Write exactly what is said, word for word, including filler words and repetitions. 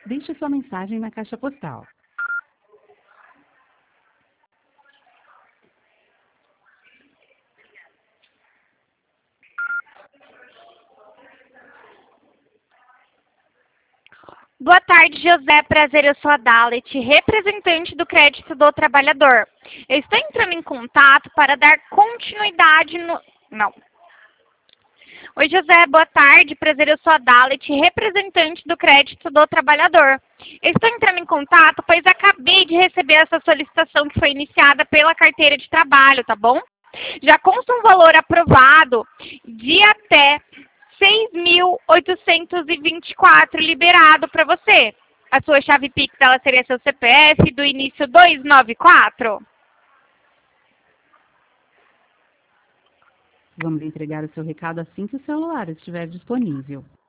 Deixe sua mensagem na caixa postal. Boa tarde, José. Prazer, eu sou a Dalet, representante do Crédito do Trabalhador. Eu estou entrando em contato para dar continuidade no... Não. Oi, José. Boa tarde. Prazer, eu sou a Dalet, representante do Crédito do Trabalhador. Eu estou entrando em contato, pois acabei de receber essa solicitação que foi iniciada pela carteira de trabalho, tá bom? Já consta um valor aprovado de até seis mil oitocentos e vinte e quatro liberado para você. A sua chave Pix ela seria seu C P F do início dois nove quatro. Vamos entregar o seu recado assim que o celular estiver disponível.